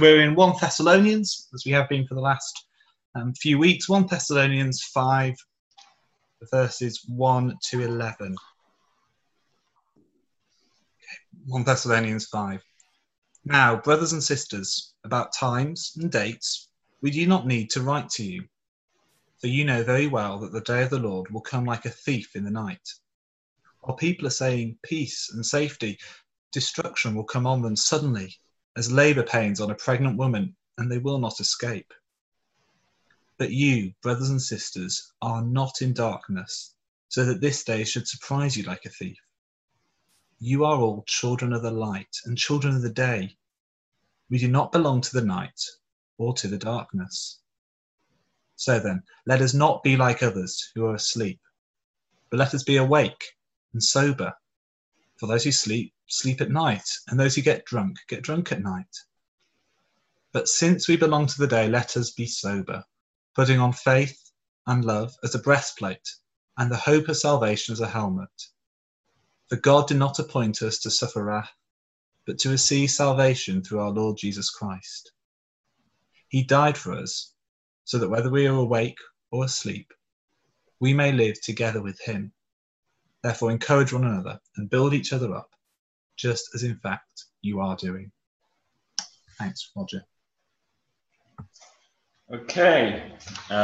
We're in 1 Thessalonians, as we have been for the last few weeks. 1 Thessalonians 5, verses 1 to 11. 1 Thessalonians 5. Now, brothers and sisters, about times and dates, we do not need to write to you, for you know very well that the day of the Lord will come like a thief in the night. While people are saying peace and safety, destruction will come on them suddenly, as labour pains on a pregnant woman, and they will not escape. But you, brothers and sisters, are not in darkness, so that this day should surprise you like a thief. You are all children of the light and children of the day. We do not belong to the night or to the darkness. So then, let us not be like others who are asleep, but let us be awake and sober. For those who sleep, sleep at night, and those who get drunk at night. But since we belong to the day, let us be sober, putting on faith and love as a breastplate, and the hope of salvation as a helmet. For God did not appoint us to suffer wrath, but to receive salvation through our Lord Jesus Christ. He died for us, so that whether we are awake or asleep, we may live together with him. Therefore encourage one another and build each other up, just as in fact you are doing. Thanks, Roger. Okay.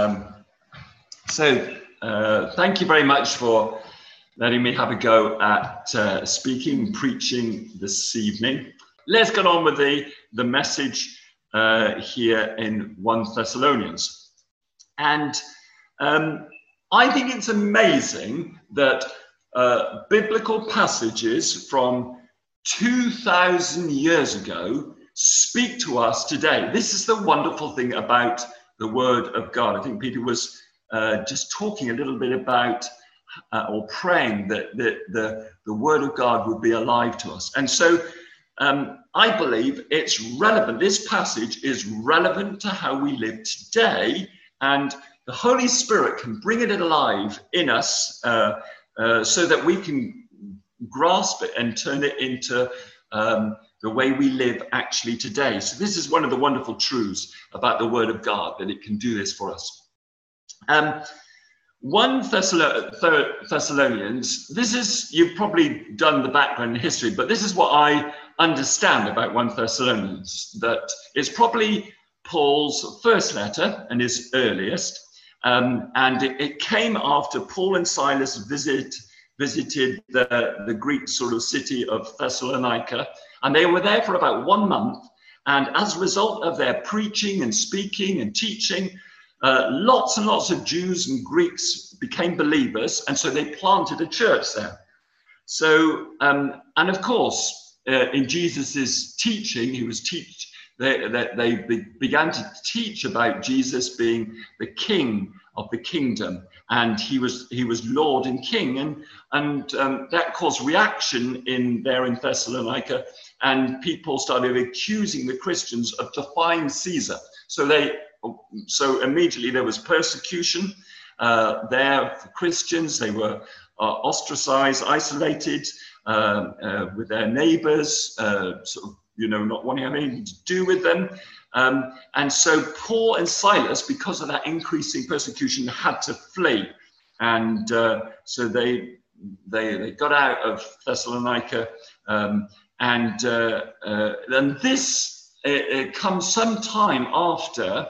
Thank you very much for letting me have a go at preaching this evening. Let's get on with the message here in 1 Thessalonians. And I think it's amazing that biblical passages from 2,000 years ago speak to us today. This is the wonderful thing about the Word of God. I think Peter was just talking a little bit about or praying that the Word of God would be alive to us. And so I believe it's relevant. This passage is relevant to how we live today, and the Holy Spirit can bring it alive in us so that we can grasp it and turn it into the way we live actually today. So this is one of the wonderful truths about the Word of God, that it can do this for us. 1 Thessalonians, this is, you've probably done the background history, but this is what I understand about 1 Thessalonians, that it's probably Paul's first letter and his earliest. And it came after Paul and Silas visited the Greek sort of city of Thessalonica, and they were there for about 1 month. And as a result of their preaching and speaking and teaching, lots and lots of Jews and Greeks became believers, and so they planted a church there. So, and of course, in Jesus's teaching, they began to teach about Jesus being the King of the kingdom, and he was Lord and King, and that caused reaction in Thessalonica, and people started accusing the Christians of defying Caesar. So immediately there was persecution there for Christians. They were ostracized, isolated with their neighbors, sort of, not wanting to have anything to do with them. And so Paul and Silas, because of that increasing persecution, had to flee. And so they got out of Thessalonica. And this comes some time after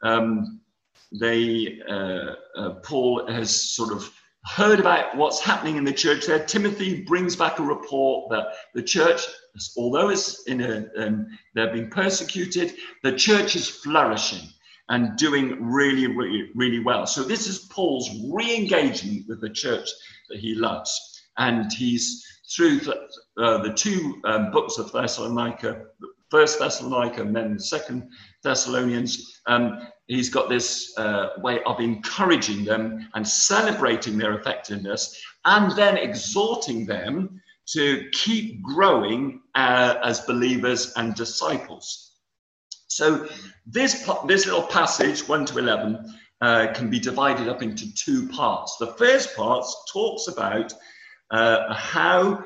Paul has sort of heard about what's happening in the church there. Timothy brings back a report that the church, although they're being persecuted, the church is flourishing and doing really, really, really well. So this is Paul's re-engagement with the church that he loves. And he's through the two books of Thessalonica, First Thessalonica and then Second Thessalonians, he's got this way of encouraging them and celebrating their effectiveness, and then exhorting them to keep growing as believers and disciples. So this little passage, 1 to 11, can be divided up into two parts. The first part talks about how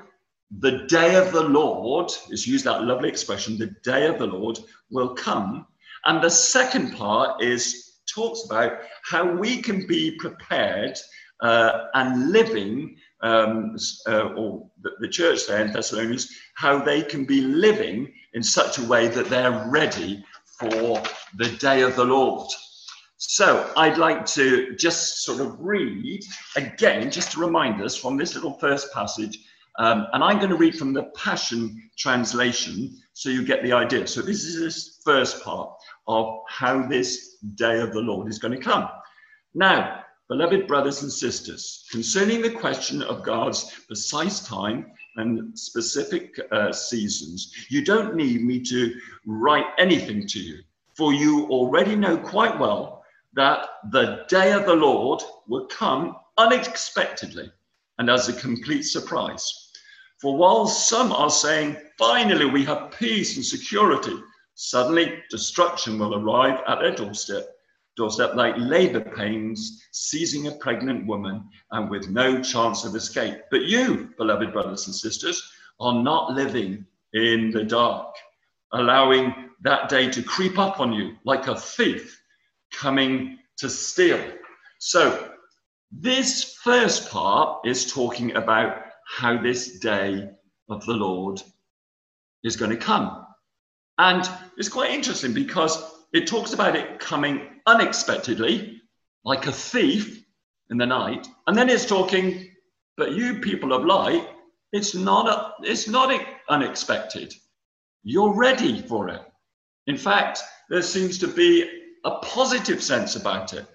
the day of the Lord, is used that lovely expression, the day of the Lord will come. And the second part talks about how we can be prepared and living, or the church there in Thessalonians, how they can be living in such a way that they're ready for the day of the Lord. So I'd like to just sort of read again, just to remind us from this little first passage, and I'm going to read from the Passion Translation so you get the idea. So this is this first part of how this day of the Lord is going to come. Now, beloved brothers and sisters, concerning the question of God's precise time and specific seasons, you don't need me to write anything to you, for you already know quite well that the day of the Lord will come unexpectedly and as a complete surprise. For while some are saying, finally we have peace and security, suddenly destruction will arrive at their doorstep like labor pains seizing a pregnant woman and with no chance of escape. But you, beloved brothers and sisters, are not living in the dark, allowing that day to creep up on you like a thief coming to steal. So this first part is talking about how this day of the Lord is going to come. And it's quite interesting because it talks about it coming unexpectedly, like a thief in the night. And then it's talking, but you people of light, it's not unexpected. You're ready for it. In fact, there seems to be a positive sense about it.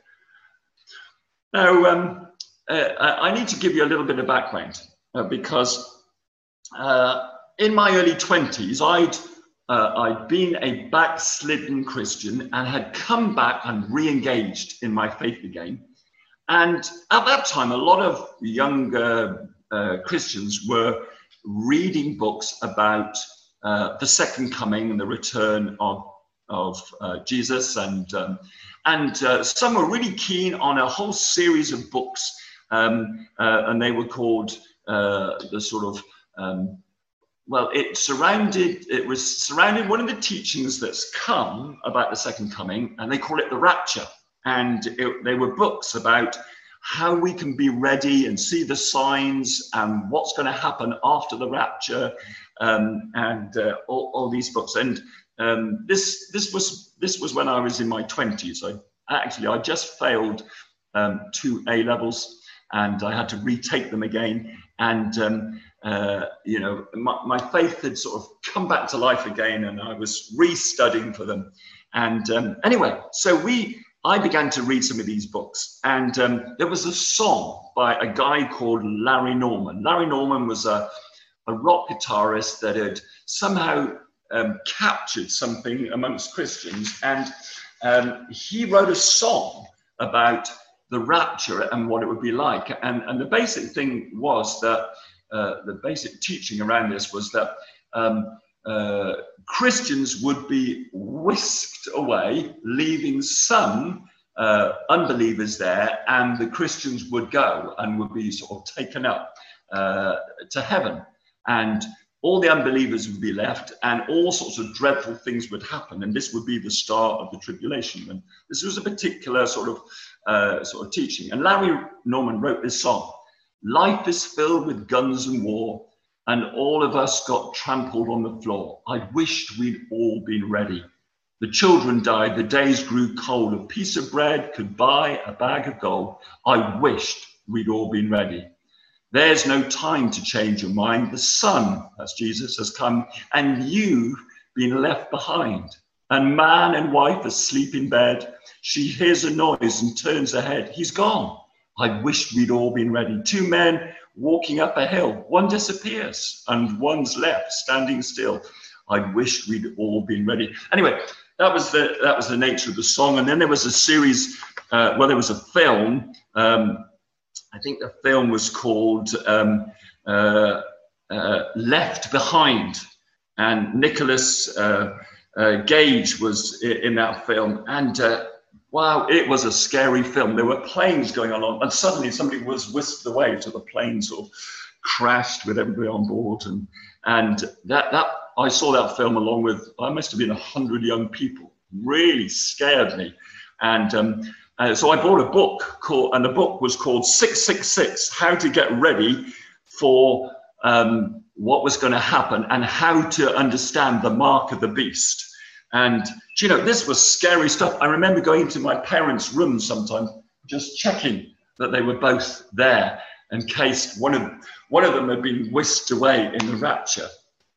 Now, I need to give you a little bit of background because in my early 20s, I'd been a backslidden Christian and had come back and re-engaged in my faith again. And at that time, a lot of younger Christians were reading books about the second coming and the return of Jesus, and some were really keen on a whole series of books, and they were called the sort of well, it was surrounded one of the teachings that's come about the second coming, and they call it the rapture. And they were books about how we can be ready and see the signs and what's going to happen after the rapture, and all these books. And this was when I was in my 20s. I just failed 2 A levels, and I had to retake them again. And you know, my faith had sort of come back to life again, and I was restudying for them. And anyway, so I began to read some of these books, and there was a song by a guy called Larry Norman. Larry Norman was a rock guitarist that had somehow captured something amongst Christians, and he wrote a song about the rapture and what it would be like. And the basic thing was that the basic teaching around this was that Christians would be whisked away, leaving some unbelievers there, and the Christians would go and would be sort of taken up to heaven. And all the unbelievers would be left, and all sorts of dreadful things would happen. And this would be the start of the tribulation. And this was a particular sort of teaching. And Larry Norman wrote this song: life is filled with guns and war, and all of us got trampled on the floor. I wished we'd all been ready. The children died, the days grew cold. A piece of bread could buy a bag of gold. I wished we'd all been ready. There's no time to change your mind. The Son, that's Jesus, has come, and you've been left behind. And man and wife asleep in bed. She hears a noise and turns her head. He's gone. I wished we'd all been ready. 2 men walking up a hill. One disappears and one's left standing still. I wished we'd all been ready. Anyway, that was the nature of the song. And then there was a series, there was a film. I think the film was called Left Behind. And Nicolas Gage was in that film. And wow, it was a scary film. There were planes going on, and suddenly somebody was whisked away to the plane sort of crashed with everybody on board, and that I saw that film along with, I must have been 100 young people. Really scared me, and so I bought a book and the book was called 666: How to Get Ready for what was going to happen and how to understand the mark of the beast. And you know, this was scary stuff. I remember going into my parents' room sometimes, just checking that they were both there in case one of them had been whisked away in the rapture.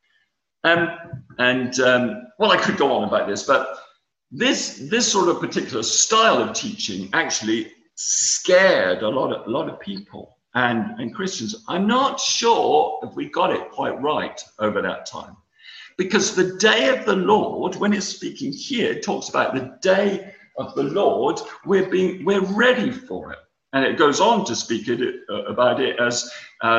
Well, I could go on about this, but this sort of particular style of teaching actually scared a lot of people and Christians. I'm not sure if we got it quite right over that time, because the day of the Lord, when it's speaking here, it talks about the day of the Lord. We're ready for it, and it goes on to speak about it as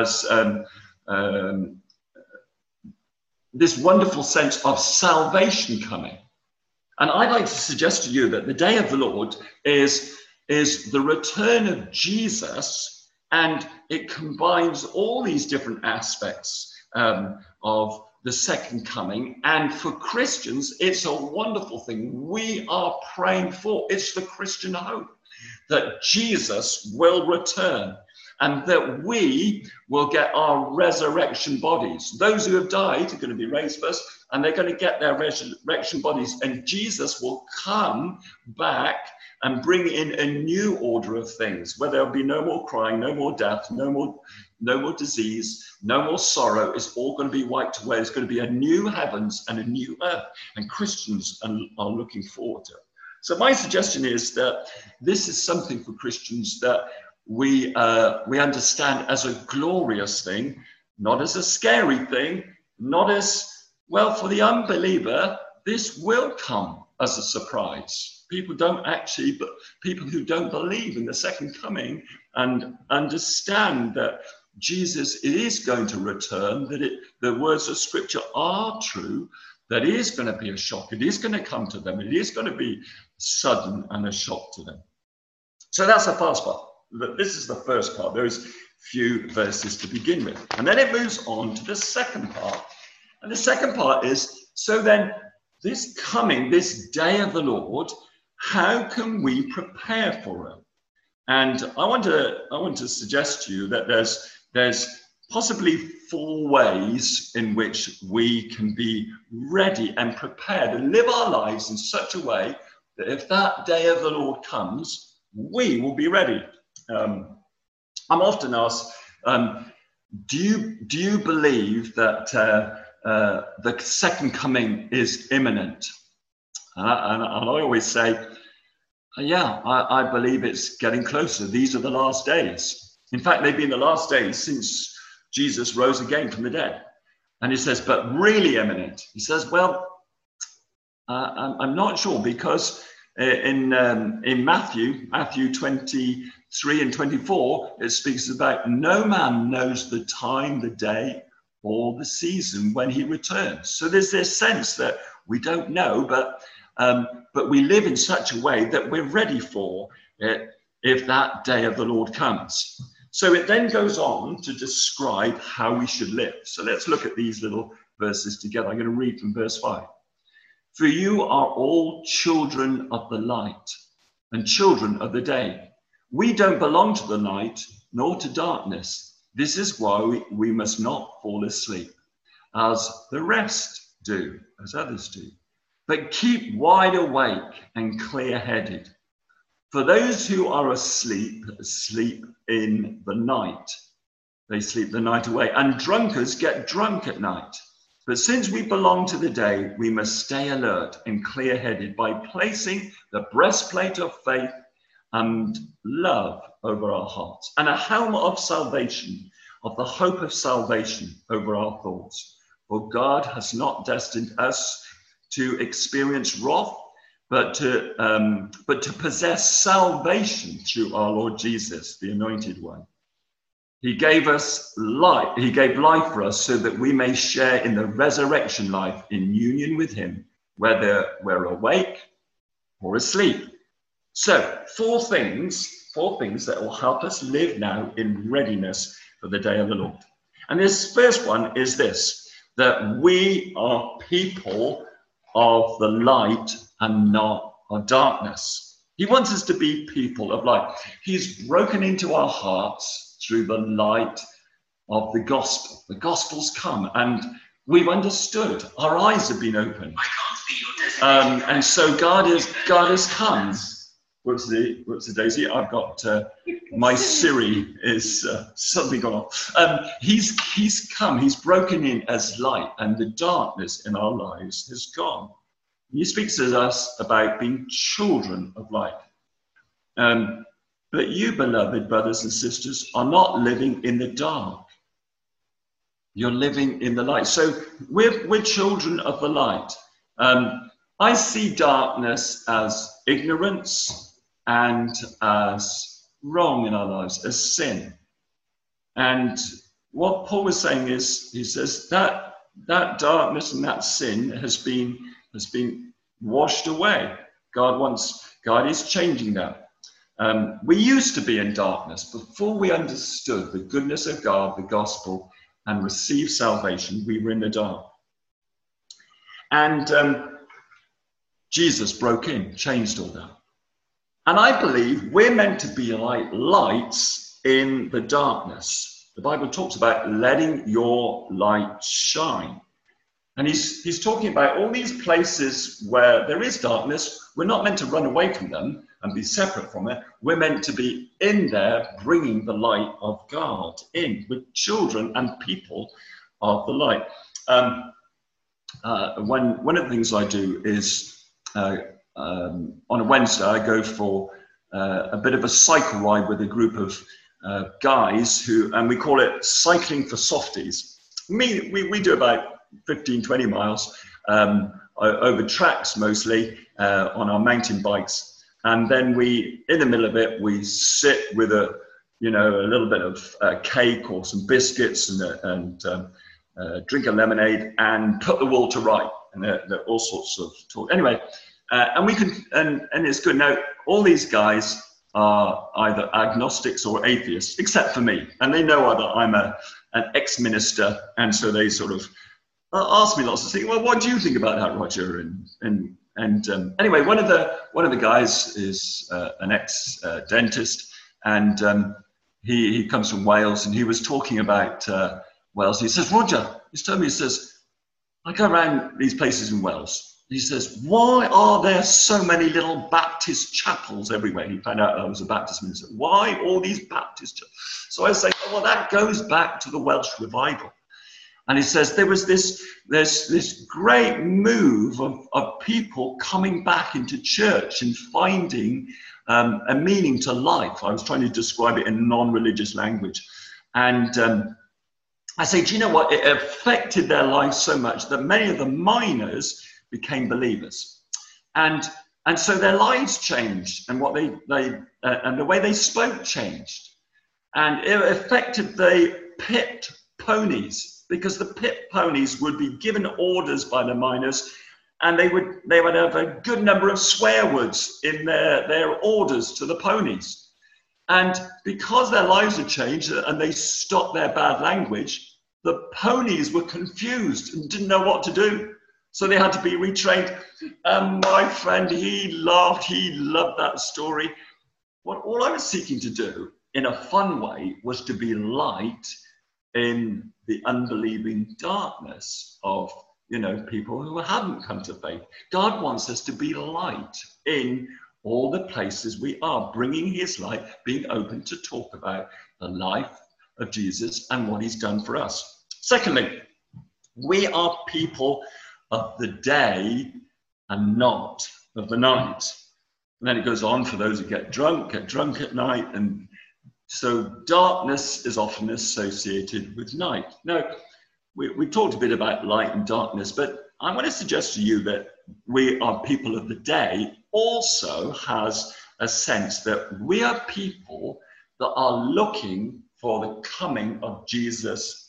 this wonderful sense of salvation coming. And I'd like to suggest to you that the day of the Lord is the return of Jesus, and it combines all these different aspects of the second coming. And for Christians, it's a wonderful thing. We are praying for. It's the Christian hope that Jesus will return and that we will get our resurrection bodies. Those who have died are going to be raised first, and they're going to get their resurrection bodies, and Jesus will come back and bring in a new order of things, where there'll be no more crying, no more death, no more disease, no more sorrow. It's all going to be wiped away. There's going to be a new heavens and a new earth, and Christians are looking forward to it. So my suggestion is that this is something for Christians that we understand as a glorious thing, not as a scary thing, not as, well, for the unbeliever, this will come as a surprise. People who don't believe in the second coming and understand that Jesus is going to return, that the words of Scripture are true, that it is going to be a shock. It is going to come to them. It is going to be sudden and a shock to them. So that's the first part. This is the first part, those few verses to begin with. And then it moves on to the second part. And the second part is, so then this day of the Lord, how can we prepare for it? And I want to suggest to you that there's possibly 4 ways in which we can be ready and prepared and live our lives in such a way that if that day of the Lord comes, we will be ready. I'm often asked, do you believe that the second coming is imminent? And I always say, yeah, I believe it's getting closer. These are the last days. In fact, they've been the last days since Jesus rose again from the dead. And he says, but really imminent. He says, well, I'm not sure, because in Matthew 23 and 24, it speaks about no man knows the time, the day, or the season when he returns. So there's this sense that we don't know, but we live in such a way that we're ready for it if that day of the Lord comes. So it then goes on to describe how we should live. So let's look at these little verses together. I'm going to read from verse 5. For you are all children of the light and children of the day. We don't belong to the night nor to darkness. This is why we must not fall asleep, as the rest do, as others do. But keep wide awake and clear-headed. For those who are asleep, sleep in the night. They sleep the night away. And drunkards get drunk at night. But since we belong to the day, we must stay alert and clear-headed by placing the breastplate of faith and love over our hearts, and a helmet of salvation, of the hope of salvation over our thoughts. For God has not destined us to experience wrath, but to possess salvation through our Lord Jesus, the Anointed One. He gave us life. He gave life for us so that we may share in the resurrection life in union with him, whether we're awake or asleep. So 4 things that will help us live now in readiness for the day of the Lord. And this first one is this, that we are people of the light and not of darkness. He wants us to be people of light. He's broken into our hearts through the light of the gospel. The gospel's come and we've understood. Our eyes have been opened. I can't see your designation. And so God has come. What's the daisy? I've got my Siri is suddenly gone off. He's come. He's broken in as light, and the darkness in our lives has gone. He speaks to us about being children of light. But you, beloved brothers and sisters, are not living in the dark. You're living in the light. So we're children of the light. I see darkness as ignorance and as wrong in our lives, as sin. And what Paul was saying is, he says that darkness and that sin has been washed away. God is changing that. We used to be in darkness before we understood the goodness of God, the gospel, and received salvation. We were in the dark. And Jesus broke in, changed all that. And I believe we're meant to be like lights in the darkness. The Bible talks about letting your light shine. And he's talking about all these places where there is darkness. We're not meant to run away from them and be separate from it. We're meant to be in there bringing the light of God in with children and people of the light. One of the things I do is on a Wednesday, I go for a bit of a cycle ride with a group of guys and we call it cycling for softies. We do about 15, 20 miles over tracks mostly on our mountain bikes. And then in the middle of it, we sit with a little bit of cake or some biscuits and drink a lemonade and put the world to right. And there are all sorts of talk. Anyway, and we can, and it's good. Now, all these guys are either agnostics or atheists, except for me. And they know that I'm an ex-minister. And so they sort of ask me lots of things. Well, what do you think about that, Roger? And anyway, one of the guys is an ex-dentist, and he comes from Wales, and he was talking about Wales. He says, Roger, he's told me, he says, I go around these places in Wales. He says, why are there so many little Baptist chapels everywhere? He found out I was a Baptist minister. Why all these Baptist chapels? So I say, well, that goes back to the Welsh revival. And he says there's this great move of people coming back into church and finding a meaning to life. I was trying to describe it in non-religious language. And I say, do you know what? It affected their lives so much that many of the miners became believers. And so their lives changed, and what they and the way they spoke changed. And it affected the pit ponies, because the pit ponies would be given orders by the miners, and they would have a good number of swear words in their orders to the ponies. And because their lives had changed and they stopped their bad language, the ponies were confused and didn't know what to do. So they had to be retrained. And my friend, he laughed, he loved that story. All I was seeking to do in a fun way was to be light in the unbelieving darkness of, people who hadn't come to faith. God wants us to be light in all the places we are, bringing his light, being open to talk about the life of Jesus and what he's done for us. Secondly, we are people of the day and not of the night. And then it goes on, for those who get drunk at night. And so darkness is often associated with night. Now, we talked a bit about light and darkness, but I want to suggest to you that we are people of the day also has a sense that we are people that are looking for the coming of Jesus.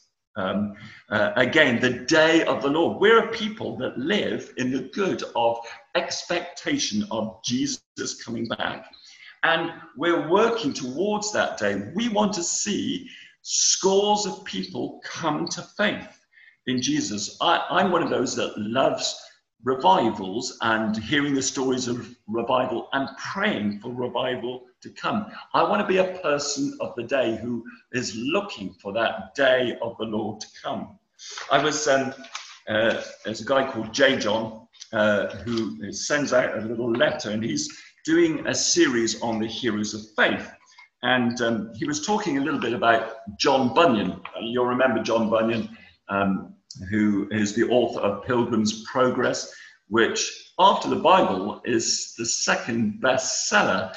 Again, the day of the Lord. We're a people that live in the good of expectation of Jesus coming back. And we're working towards that day. We want to see scores of people come to faith in Jesus. I'm one of those that loves revivals and hearing the stories of revival and praying for revival to come. I want to be a person of the day who is looking for that day of the Lord to come. I was, there's a guy called J. John who sends out a little letter, and he's doing a series on the heroes of faith. And he was talking a little bit about John Bunyan. You'll remember John Bunyan, who is the author of Pilgrim's Progress, which after the Bible is the second bestseller,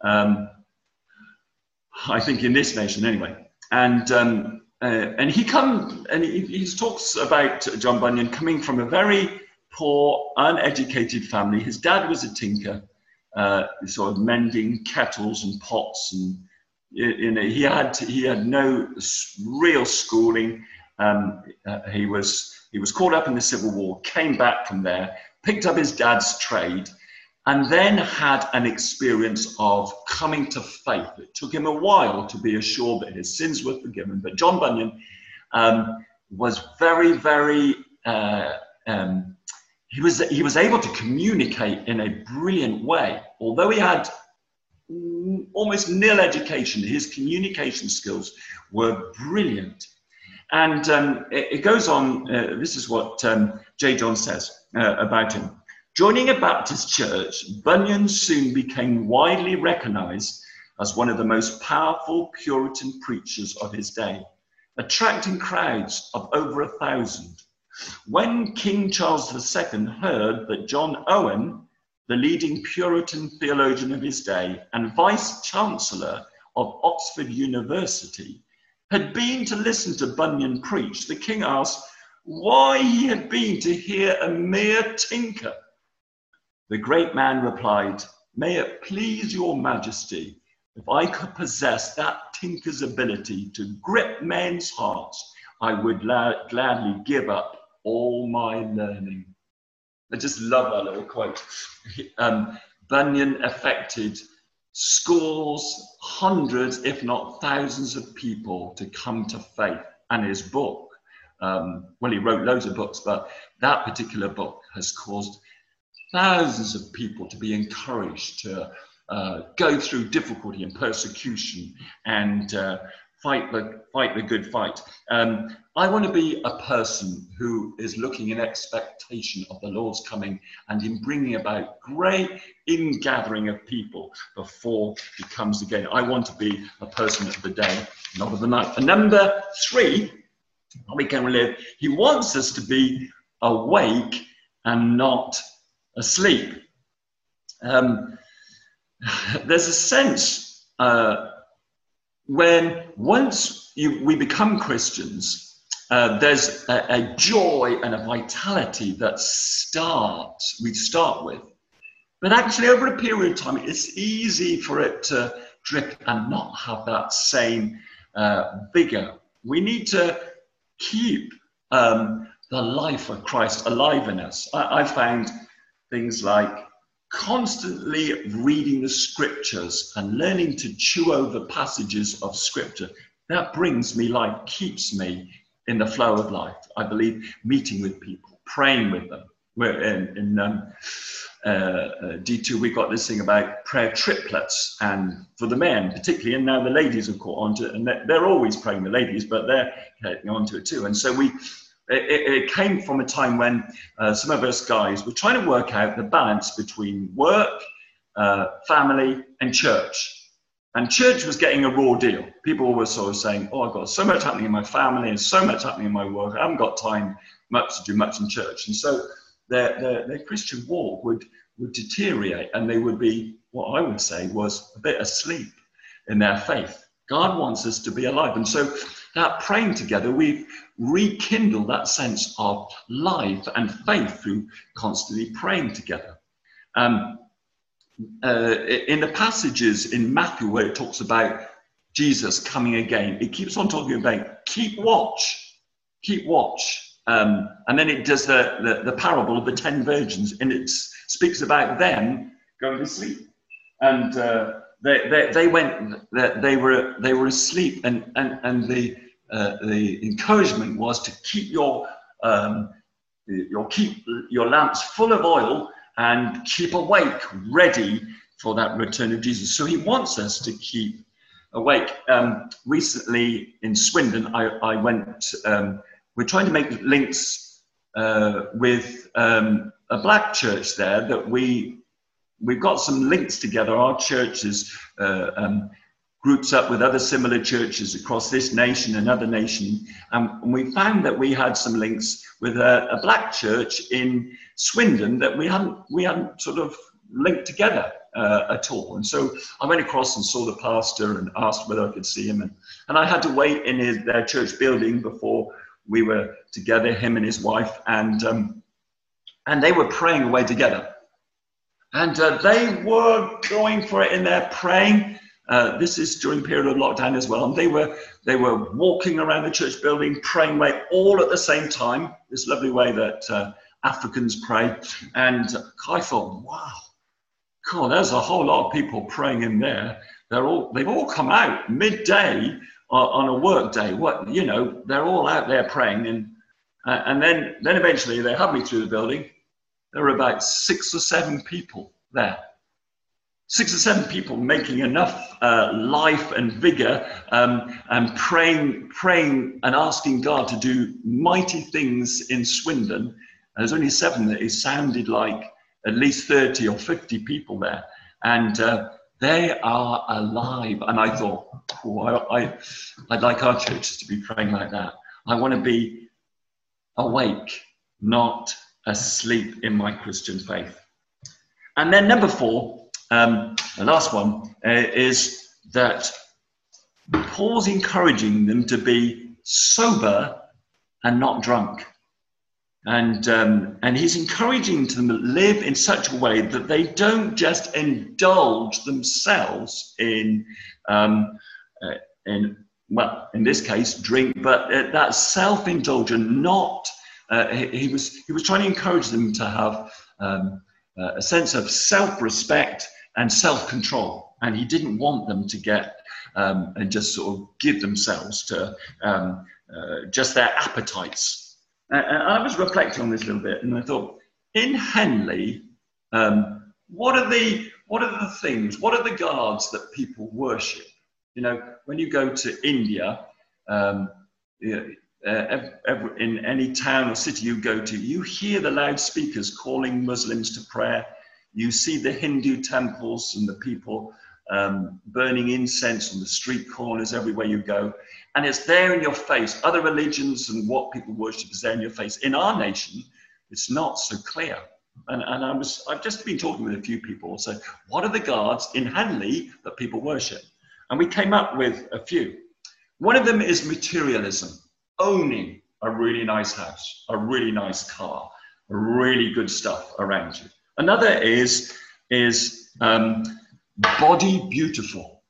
I think, in this nation anyway. And he talks about John Bunyan coming from a very poor, uneducated family. His dad was a tinker, sort of mending kettles and pots, and he had no real schooling. He was caught up in the Civil War, came back from there, picked up his dad's trade, and then had an experience of coming to faith. It took him a while to be assured that his sins were forgiven. But John Bunyan was very, very, he was able to communicate in a brilliant way. Although he had almost nil education, his communication skills were brilliant. And it goes on, this is what J. John says about him. Joining a Baptist church, Bunyan soon became widely recognized as one of the most powerful Puritan preachers of his day, attracting crowds of over 1,000. When King Charles II heard that John Owen, the leading Puritan theologian of his day and Vice-Chancellor of Oxford University, had been to listen to Bunyan preach, the king asked why he had been to hear a mere tinker. The great man replied, "May it please your majesty, if I could possess that tinker's ability to grip men's hearts, I would gladly give up all my learning." I just love that little quote. Bunyan affected scores, hundreds, if not thousands of people to come to faith. And his book, well, he wrote loads of books, but that particular book has caused thousands of people to be encouraged to go through difficulty and persecution and fight the good fight. I want to be a person who is looking in expectation of the Lord's coming and in bringing about great ingathering of people before he comes again. I want to be a person of the day, not of the night. And number 3, we can live. He wants us to be awake and not asleep. There's a sense when once we become Christians, there's a joy and a vitality that we start with. But actually over a period of time, it's easy for it to drip and not have that same vigor. We need to keep the life of Christ alive in us. I found things like constantly reading the scriptures and learning to chew over passages of scripture. That brings me life, keeps me in the flow of life. I believe meeting with people, praying with them. We're in D2, we've got this thing about prayer triplets, and for the men particularly, and now the ladies have caught on to it, and they're always praying, the ladies, but they're getting onto it too. And so it came from a time when some of us guys were trying to work out the balance between work, family, and church. And church was getting a raw deal. People were sort of saying, oh, I've got so much happening in my family and so much happening in my work. I haven't got time much to do much in church. And so their Christian walk would deteriorate, and they would be, what I would say was, a bit asleep in their faith. God wants us to be alive. And so that praying together, we've rekindled that sense of life and faith through constantly praying together. In the passages in Matthew where it talks about Jesus coming again, it keeps on talking about keep watch. And then it does the parable of the 10 virgins, and it speaks about them going to sleep. And they went. They were asleep, and the encouragement was to keep your lamps full of oil and keep awake, ready for that return of Jesus. So he wants us to keep awake. Recently in Swindon, I went. We're trying to make links with a black church there that we've got some links together. Our church is groups up with other similar churches across this nation and other nations. And we found that we had some links with a black church in Swindon that we hadn't sort of linked together at all. And so I went across and saw the pastor and asked whether I could see him. And I had to wait in their church building before we were together, him and his wife. And they were praying away together. And they were going for it in their praying. This is during the period of lockdown as well. And they were walking around the church building, praying away all at the same time, this lovely way that Africans pray. And I thought, wow, God, there's a whole lot of people praying in there. They've all come out midday on a work day. They're all out there praying. And then eventually they had me through the building. There were about 6 or 7 people there. 6 or 7 people making enough life and vigor and praying and asking God to do mighty things in Swindon. And there's only 7 that it sounded like at least 30 or 50 people there. And they are alive. And I thought, I'd like our churches to be praying like that. I want to be awake, not asleep in my Christian faith. And then number 4, the last one, is that Paul's encouraging them to be sober and not drunk. And he's encouraging them to live in such a way that they don't just indulge themselves in this case, drink, but that self-indulgent, not. He was trying to encourage them to have a sense of self-respect and self-control, and he didn't want them to get and just sort of give themselves to just their appetites. And I was reflecting on this a little bit, and I thought, in Henley, what are the things? What are the gods that people worship? When you go to India. In any town or city you go to, you hear the loudspeakers calling Muslims to prayer. You see the Hindu temples and the people burning incense on the street corners everywhere you go. And it's there in your face. Other religions and what people worship is there in your face. In our nation, it's not so clear. And I've just been talking with a few people. So what are the gods in Henley that people worship? And we came up with a few. One of them is materialism. Owning a really nice house, a really nice car, really good stuff around you. Another is body beautiful.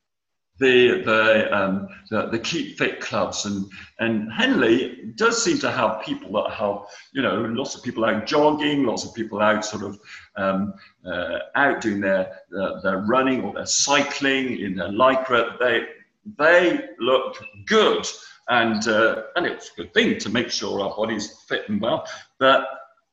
The keep fit clubs and Henley does seem to have people that have lots of people out jogging, lots of people out sort of out doing their running or their cycling in their lycra. They look good. And it's a good thing to make sure our body's fit and well, but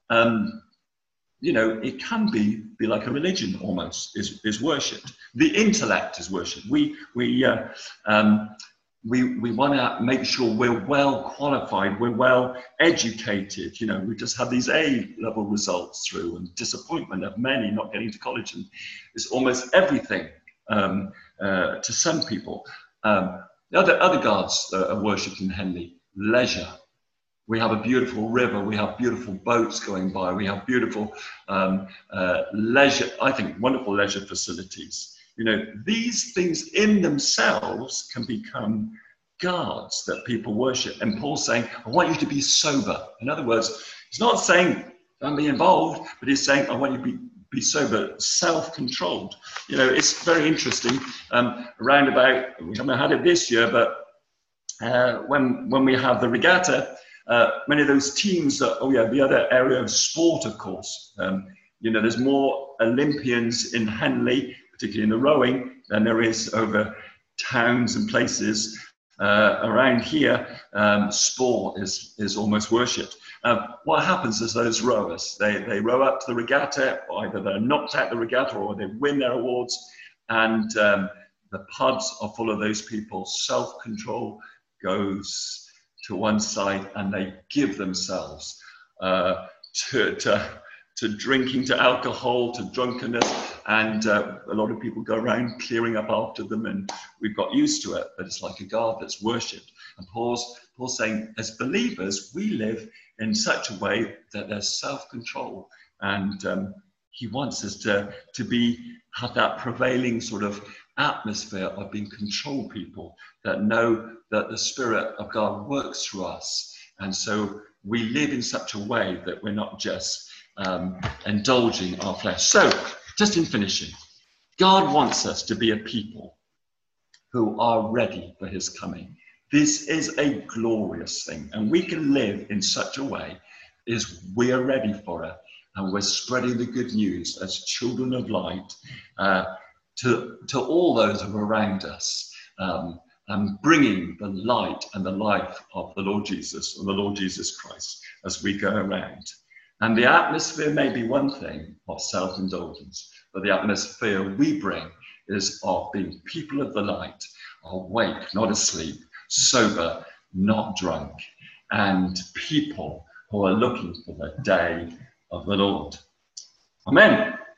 it can be like a religion almost is worshipped. The intellect is worshipped. We want to make sure we're well qualified, we're well educated. We just had these A-level results through, and disappointment of many not getting to college, and it's almost everything to some people. The other gods that are worshipped in Henley, leisure. We have a beautiful river. We have beautiful boats going by. We have beautiful leisure, I think, wonderful leisure facilities. These things in themselves can become gods that people worship. And Paul's saying, I want you to be sober. In other words, he's not saying don't be involved, but he's saying, I want you to be sober, self-controlled. It's very interesting. Around about, we haven't had it this year, but when we have the regatta, many of those teams that, the other area of sport, of course. There's more Olympians in Henley particularly in the rowing, than there is over towns and places around here. Sport is almost worshipped. What happens is those rowers, they row up to the regatta, either they're knocked out the regatta or they win their awards, and the pubs are full of those people. Self-control goes to one side, and they give themselves to drinking, to alcohol, to drunkenness, and a lot of people go around clearing up after them, and we've got used to it, but it's like a god that's worshipped. And Paul's saying, as believers, we live in such a way that there's self-control, and he wants us to have that prevailing sort of atmosphere of being controlled people that know that the Spirit of God works through us. And so we live in such a way that we're not just indulging our flesh. So, just in finishing, God wants us to be a people who are ready for his coming. This is a glorious thing, and we can live in such a way as we are ready for it, and we're spreading the good news as children of light to all those who are around us, and bringing the light and the life of the Lord Jesus and the Lord Jesus Christ as we go around. And the atmosphere may be one thing of self-indulgence, but the atmosphere we bring is of being people of the light, awake, not asleep, sober, not drunk, and people who are looking for the day of the Lord. Amen.